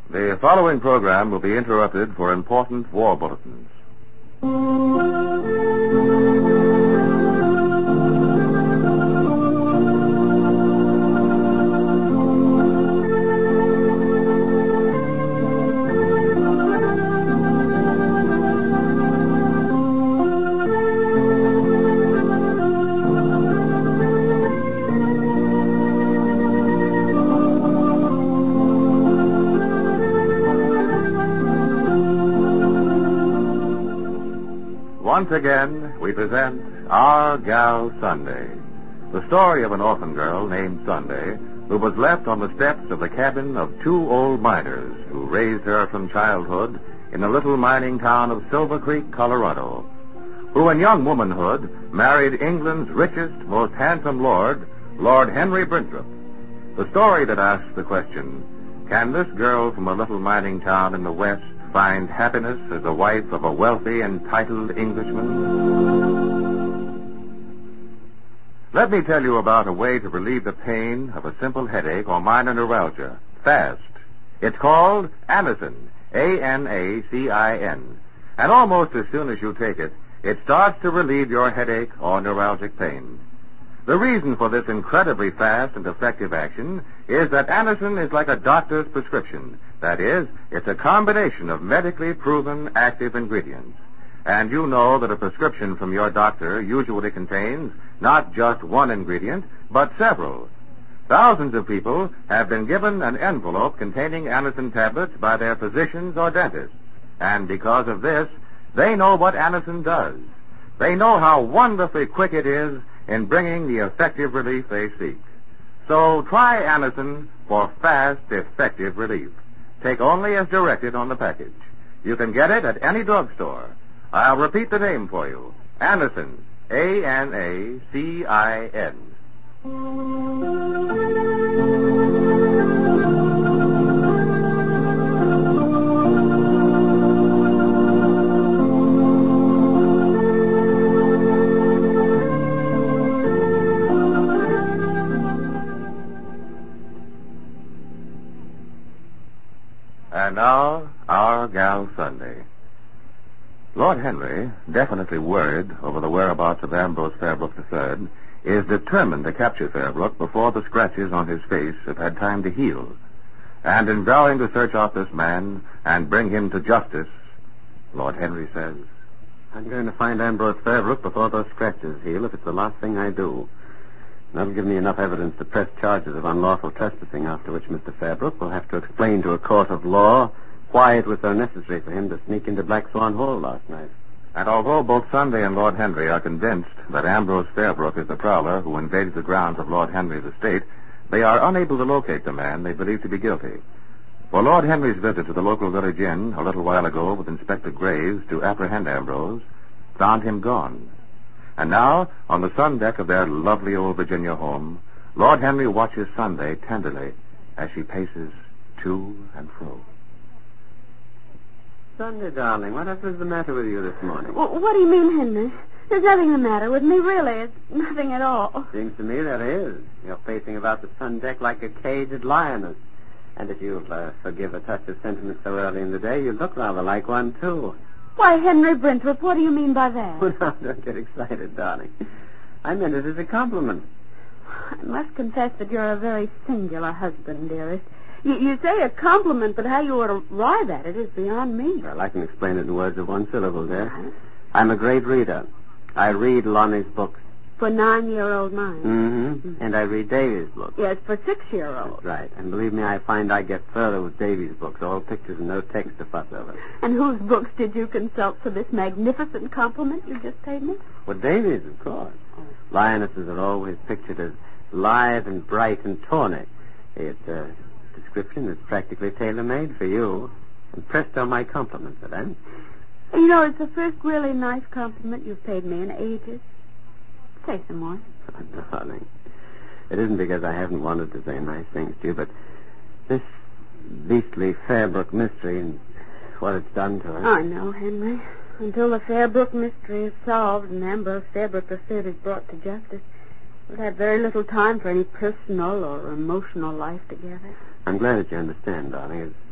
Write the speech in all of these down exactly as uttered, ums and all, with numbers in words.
The following program will be interrupted for important war bulletins. Once again, we present Our Gal Sunday, the story of an orphan girl named Sunday who was left on the steps of the cabin of two old miners who raised her from childhood in the little mining town of Silver Creek, Colorado, who in young womanhood married England's richest, most handsome lord, Lord Henry Brintrop. The story that asks the question, can this girl from a little mining town in the West find happiness as the wife of a wealthy and titled Englishman? Let me tell you about a way to relieve the pain of a simple headache or minor neuralgia, fast. It's called Anacin, A N A C I N. And almost as soon as you take it, it starts to relieve your headache or neuralgic pain. The reason for this incredibly fast and effective action is that Anacin is like a doctor's prescription. That is, it's a combination of medically proven active ingredients. And you know that a prescription from your doctor usually contains not just one ingredient, but several. Thousands of people have been given an envelope containing Anacin tablets by their physicians or dentists. And because of this, they know what Anacin does. They know how wonderfully quick it is in bringing the effective relief they seek. So try Anacin for fast, effective relief. Take only as directed on the package. You can get it at any drugstore. I'll repeat the name for you. Anacin, A N A C I N. And now, Our Gal Sunday. Lord Henry, definitely worried over the whereabouts of Ambrose Fairbrook the Third, is determined to capture Fairbrook before the scratches on his face have had time to heal. And in vowing to search out this man and bring him to justice, Lord Henry says, I'm going to find Ambrose Fairbrook before those scratches heal if it's the last thing I do. That'll give me enough evidence to press charges of unlawful trespassing, after which Mister Fairbrook will have to explain to a court of law why it was so necessary for him to sneak into Black Swan Hole last night. And although both Sunday and Lord Henry are convinced that Ambrose Fairbrook is the prowler who invaded the grounds of Lord Henry's estate, they are unable to locate the man they believe to be guilty. For Lord Henry's visit to the local village inn a little while ago with Inspector Graves to apprehend Ambrose found him gone. And now, on the sun deck of their lovely old Virginia home, Lord Henry watches Sunday tenderly as she paces to and fro. Sunday, darling, whatever's the matter with you this morning? Well, what do you mean, Henry? There's nothing the matter with me, really. It's nothing at all. Seems to me there is. You're pacing about the sun deck like a caged lioness. And if you'll uh, forgive a touch of sentiment so early in the day, you look rather like one, too. Why, Henry Brintrop, what do you mean by that? Oh, now, don't get excited, darling. I meant it as a compliment. I must confess that you're a very singular husband, dearest. You, you say a compliment, but how you arrive at it is beyond me. Well, I can explain it in words of one syllable, dear. I'm a great reader. I read Lonnie's books. For nine-year-old minds. Mm-hmm. mm-hmm. And I read Davy's books. Yes, for six-year-olds. That's right. And believe me, I find I get further with Davy's books. All pictures and no text to fuss over. And whose books did you consult for this magnificent compliment you just paid me? Well, Davy's, of course. Lionesses are always pictured as lithe and bright and tawny. It's a description that's practically tailor-made for you. And presto, my compliments, madame. You know, it's the first really nice compliment you've paid me in ages. Say some more. Oh, darling, it isn't because I haven't wanted to say nice things to you, but this beastly Fairbrook mystery and what it's done to her. I know, Henry. Until the Fairbrook mystery is solved and Ambrose Fairbrook the Third is brought to justice, we'll have very little time for any personal or emotional life together. I'm glad that you understand, darling. As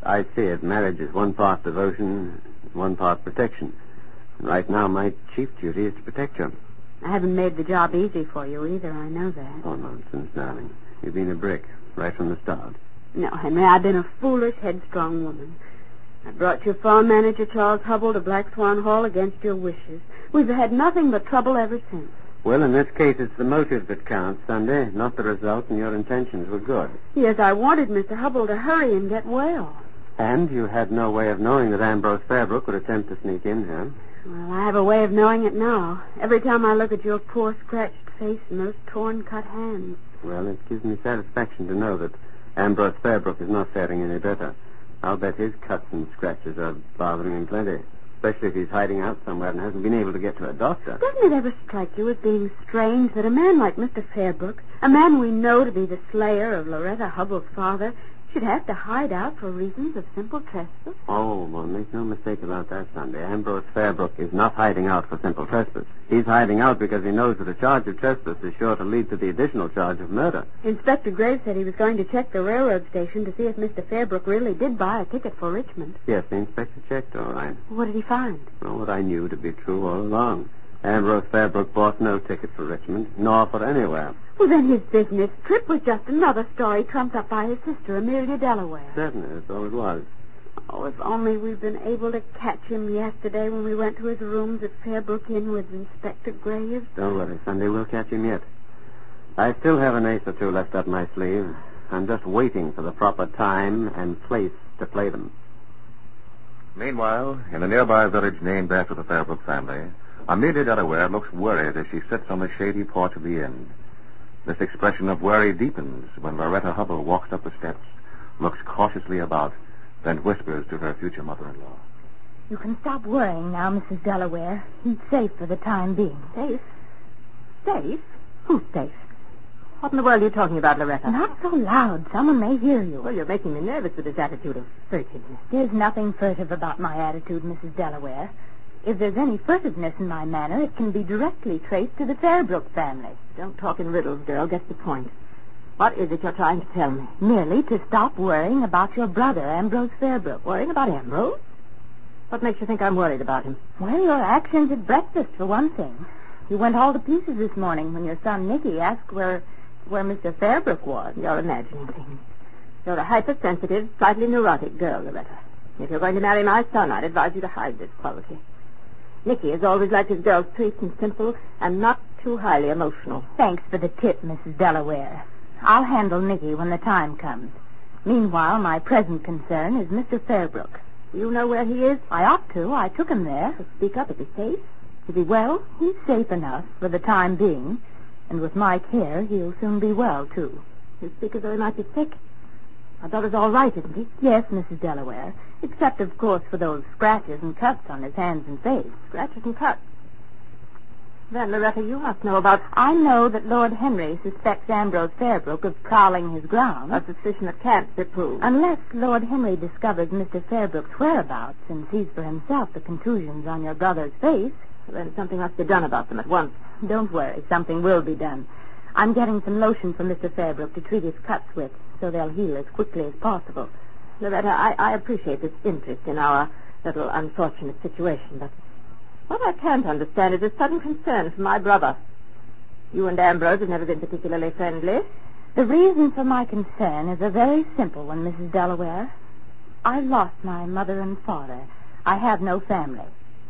I see it, marriage is one part devotion, one part protection. And right now, my chief duty is to protect you. I haven't made the job easy for you either, I know that. Oh, nonsense, darling. You've been a brick right from the start. No, Henry, I've been a foolish, headstrong woman. I brought your farm manager, Charles Hubble, to Black Swan Hall against your wishes. We've had nothing but trouble ever since. Well, in this case, it's the motive that counts, Sunday, not the result, and your intentions were good. Yes, I wanted Mister Hubble to hurry and get well. And you had no way of knowing that Ambrose Fairbrook would attempt to sneak in here. Well, I have a way of knowing it now. Every time I look at your poor, scratched face and those torn, cut hands. Well, it gives me satisfaction to know that Ambrose Fairbrook is not faring any better. I'll bet his cuts and scratches are bothering him plenty, especially if he's hiding out somewhere and hasn't been able to get to a doctor. Doesn't it ever strike you as being strange that a man like Mister Fairbrook, a man we know to be the slayer of Loretta Hubble's father, should have to hide out for reasons of simple trespass? Oh, well, make no mistake about that, Sunday. Ambrose Fairbrook is not hiding out for simple trespass. He's hiding out because he knows that a charge of trespass is sure to lead to the additional charge of murder. Inspector Graves said he was going to check the railroad station to see if Mister Fairbrook really did buy a ticket for Richmond. Yes, the inspector checked, all right. What did he find? Well, what I knew to be true all along. Ambrose Fairbrook bought no ticket for Richmond, nor for anywhere. Well, then his business trip was just another story trumped up by his sister, Amelia Delaware. Certainly, that's all it was. Oh, if only we'd been able to catch him yesterday when we went to his rooms at Fairbrook Inn with Inspector Graves. Don't worry, Sunday, we'll catch him yet. I still have an ace or two left up my sleeve. I'm just waiting for the proper time and place to play them. Meanwhile, in a nearby village named after the Fairbrook family, Amelia Delaware looks worried as she sits on the shady porch of the inn. This expression of worry deepens when Loretta Hubble walks up the steps, looks cautiously about, then whispers to her future mother-in-law. You can stop worrying now, Missus Delaware. He's safe for the time being. Safe? Safe? Who's safe? What in the world are you talking about, Loretta? Not so loud. Someone may hear you. Well, you're making me nervous with this attitude of searching. There's nothing furtive about my attitude, Missus Delaware. If there's any furtiveness in my manner, it can be directly traced to the Fairbrook family. Don't talk in riddles, girl. Get the point. What is it you're trying to tell me? Merely to stop worrying about your brother, Ambrose Fairbrook. Worrying about Ambrose? What makes you think I'm worried about him? Well, your actions at breakfast, for one thing. You went all to pieces this morning when your son Nicky asked where where Mister Fairbrook was. You're imagining things. You're a hypersensitive, slightly neurotic girl, Loretta. If you're going to marry my son, I'd advise you to hide this quality. Nicky has always liked his girls sweet and simple and not too highly emotional. Thanks for the tip, Missus Delaware. I'll handle Nicky when the time comes. Meanwhile, my present concern is Mister Fairbrook. You know where he is? I ought to. I took him there. So speak up. Is he safe? Is he well? He's safe enough for the time being. And with my care, he'll soon be well, too. You speak as though he might be sick. My brother's all right, isn't he? Yes, Missus Delaware. Except, of course, for those scratches and cuts on his hands and face. Scratches and cuts? Then, Loretta, you must know about... I know that Lord Henry suspects Ambrose Fairbrook of prowling his grounds. A suspicion that can't be proved. Unless Lord Henry discovers Mister Fairbrook's whereabouts and sees for himself the contusions on your brother's face. Then something must be done about them at once. Don't worry, something will be done. I'm getting some lotion for Mister Fairbrook to treat his cuts with, so they'll heal as quickly as possible. Loretta, I, I appreciate this interest in our little unfortunate situation, but what I can't understand is a sudden concern for my brother. You and Ambrose have never been particularly friendly. The reason for my concern is a very simple one, Missus Delaware. I lost my mother and father. I have no family.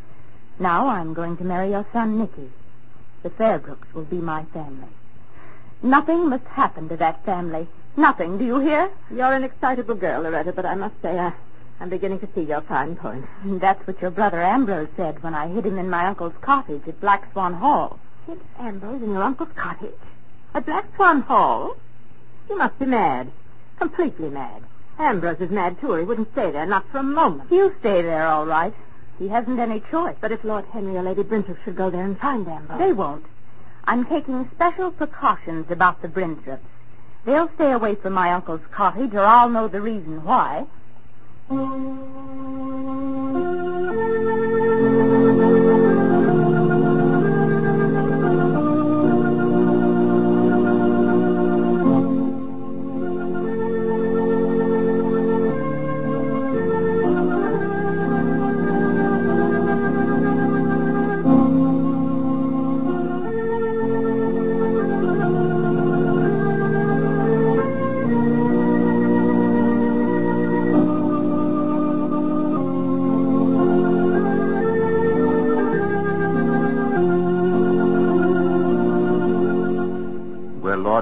Now I'm going to marry your son, Nicky. The Fairbrooks will be my family. Nothing must happen to that family. Nothing, do you hear? You're an excitable girl, Loretta, but I must say I, I'm beginning to see your fine points. That's what your brother Ambrose said when I hid him in my uncle's cottage at Black Swan Hall. Hid Ambrose in your uncle's cottage? At Black Swan Hall? You must be mad. Completely mad. Ambrose is mad, too, or he wouldn't stay there, not for a moment. He'll stay there, all right. He hasn't any choice. But if Lord Henry or Lady Brinthorpe should go there and find Ambrose... They won't. I'm taking special precautions about the Brinthorpes. They'll stay away from my uncle's cottage, or I'll know the reason why.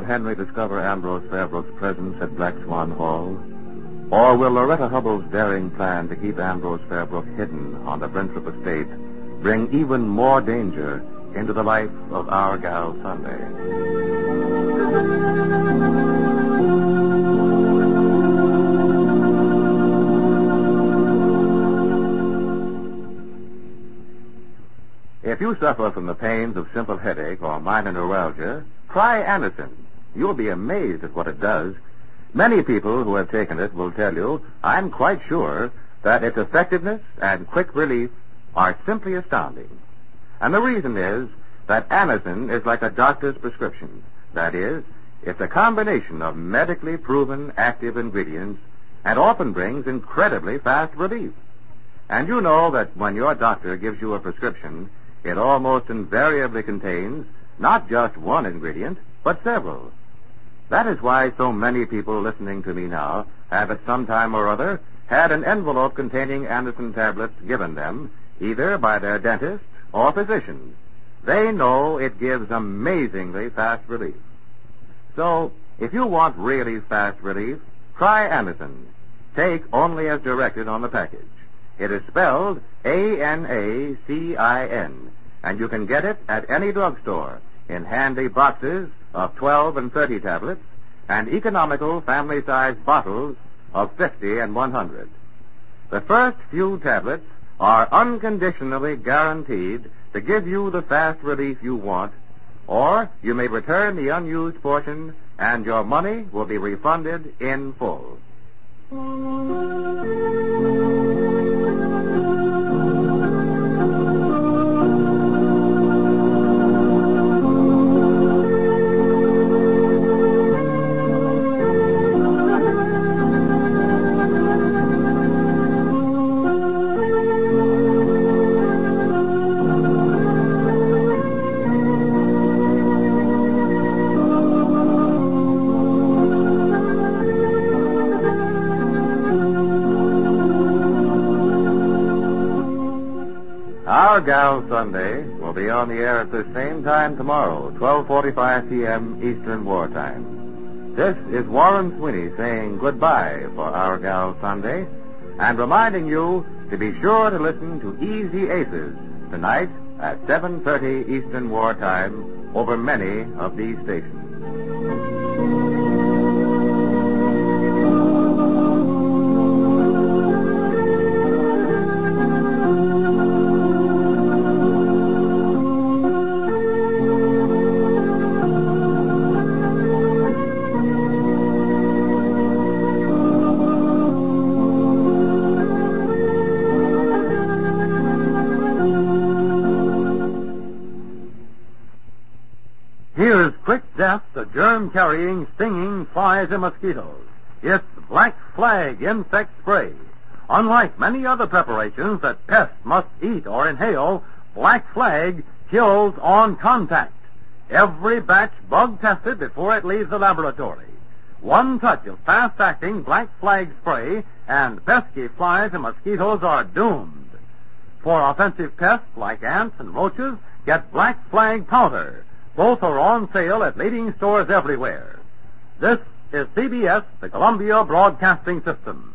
Lord Henry discover Ambrose Fairbrook's presence at Black Swan Hall? Or will Loretta Hubbell's daring plan to keep Ambrose Fairbrook hidden on the Brentrup estate bring even more danger into the life of our gal Sunday? If you suffer from the pains of simple headache or minor neuralgia, try Anacin. You'll be amazed at what it does. Many people who have taken it will tell you, I'm quite sure, that its effectiveness and quick relief are simply astounding. And the reason is that Anacin is like a doctor's prescription. That is, it's a combination of medically proven active ingredients and often brings incredibly fast relief. And you know that when your doctor gives you a prescription, it almost invariably contains not just one ingredient, but several. That is why so many people listening to me now have at some time or other had an envelope containing Anacin tablets given them, either by their dentist or physician. They know it gives amazingly fast relief. So, if you want really fast relief, try Anacin. Take only as directed on the package. It is spelled A N A C I N, and you can get it at any drugstore in handy boxes of twelve and thirty tablets and economical family-sized bottles of fifty and one hundred. The first few tablets are unconditionally guaranteed to give you the fast relief you want, or you may return the unused portion and your money will be refunded in full. Our Gal Sunday will be on the air at the same time tomorrow, twelve forty-five p.m. Eastern Wartime. This is Warren Sweeney saying goodbye for Our Gal Sunday and reminding you to be sure to listen to Easy Aces tonight at seven thirty Eastern Wartime over many of these stations. Here's quick death to germ-carrying, stinging flies and mosquitoes. It's Black Flag Insect Spray. Unlike many other preparations that pests must eat or inhale, Black Flag kills on contact. Every batch bug-tested before it leaves the laboratory. One touch of fast-acting Black Flag spray and pesky flies and mosquitoes are doomed. For offensive pests like ants and roaches, get Black Flag powder. Both are on sale at leading stores everywhere. This is C B S, the Columbia Broadcasting System.